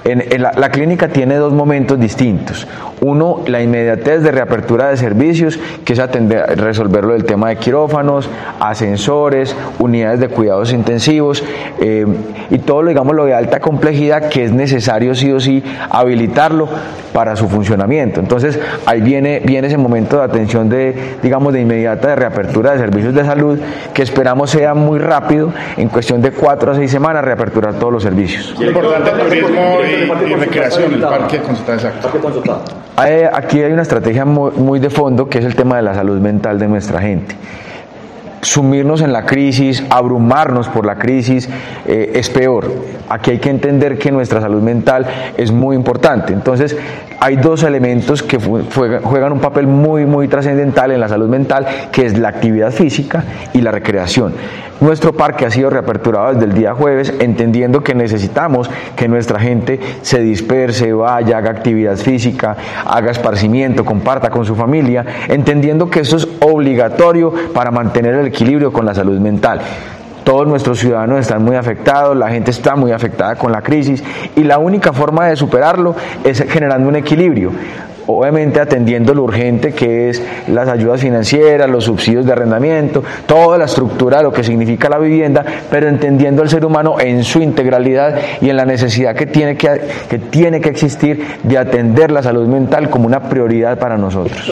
La clínica tiene dos momentos distintos. Uno, la inmediatez de reapertura de servicios, que es resolverlo del tema de quirófanos, ascensores, unidades de cuidados intensivos y todo lo de alta complejidad que es necesario sí o sí habilitarlo para su funcionamiento. Entonces ahí viene ese momento de atención de inmediata de reapertura de servicios de salud, que esperamos sea muy rápido, en cuestión de 4 a 6 semanas reaperturar todos los servicios. Es importante el turismo y recreación, el parque Consultado, exacto. Aquí hay una estrategia muy de fondo, que es el tema de la salud mental de nuestra gente. Sumirnos en la crisis, abrumarnos por la crisis, es peor. Aquí hay que entender que nuestra salud mental es muy importante. Entonces, hay dos elementos que juegan un papel muy trascendental en la salud mental, que es la actividad física y la recreación. Nuestro parque ha sido reaperturado desde el día jueves, entendiendo que necesitamos que nuestra gente se disperse, vaya, haga actividad física, haga esparcimiento, comparta con su familia, entendiendo que eso es obligatorio para mantener el equilibrio con la salud mental. Todos nuestros ciudadanos están muy afectados, la gente está muy afectada con la crisis y la única forma de superarlo es generando un equilibrio. Obviamente atendiendo lo urgente, que es las ayudas financieras, los subsidios de arrendamiento, toda la estructura de lo que significa la vivienda, pero entendiendo al ser humano en su integralidad y en la necesidad que tiene que existir de atender la salud mental como una prioridad para nosotros.